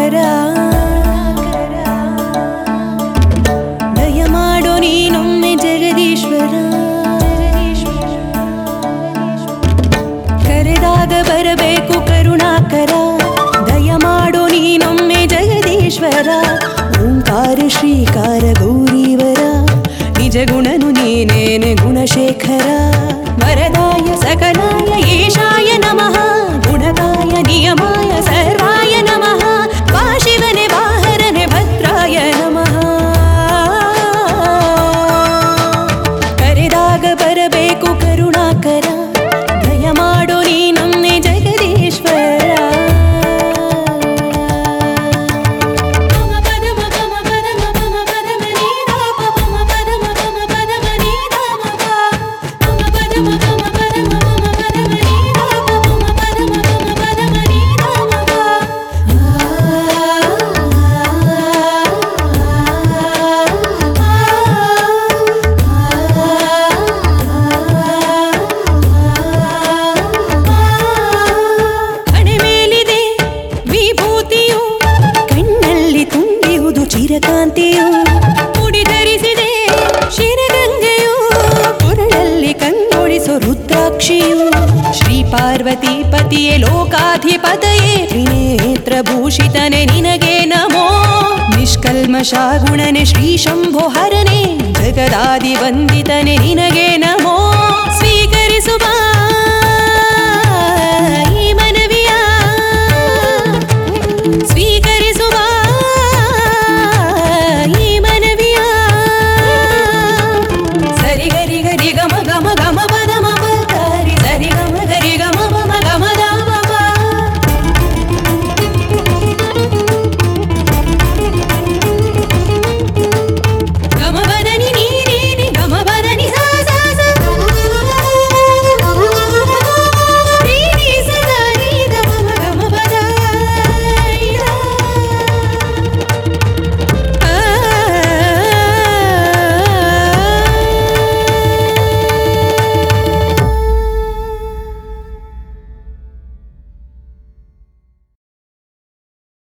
ದಯಮಾಡೋ ನೀನೊಮ್ಮೆ ಜಗದೀಶ್ವರ, ಕರೆದಾಗ ಬರಬೇಕು ಕರುಣಾಕರ. ದಯಮಾಡೋ ನೀನೊಮ್ಮೆ ಜಗದೀಶ್ವರ, ಓಂಕಾರ ಶ್ರೀಕಾರ ಗೌರೀವರ. ನಿಜ ಗುಣನು ನೀನೇನೆ ಗುಣಶೇಖರ. ವರದಾಯ ಸಕಲಾಯ ಈಶಾಯ ನಮಃ, ಗುಣದಾಯ ನಿಯಮಾಯ ಸರ್ವಾಯ ನಮಃ. ವಾ ಶಿವನೆ ವಾಹರನೆ ಭದ್ರಾಯ ನಮಃ. ಕರೆದಾಗ ಬರಬೇಕು ಕರುಣಾಕರ, ದಯಮಾಡೋ ನೀನೊಮ್ಮೆ ಜಗದೀಶ್ವರ. ಚಿರಕಾಂತಿಯು ಮುಡಿಧರಿಸಿದೆ ಶಿರಗಂಗೆಯು, ಪುರಳಲ್ಲಿ ಕಂಗೊಳಿಸೋ ರುದ್ರಾಕ್ಷಿಯು. ಶ್ರೀ ಪಾರ್ವತಿ ಪತಿಯೇ ಲೋಕಾಧಿಪತಯೇ, ತ್ರಿನೇತ್ರ ಭೂಷಿತನೆ ನಿನಗೆ ನಮೋ. ನಿಷ್ಕಲ್ಮಷ ಗುಣನೆ ಶ್ರೀ ಶಂಭೋ ಹರನೆ, ಜಗದಾದಿ ವಂದಿತನೆ ನಿನಗೆ ನಮೋ. ಸ್ವೀಕರಿಸುವ ಈ ಮನವಿಯ,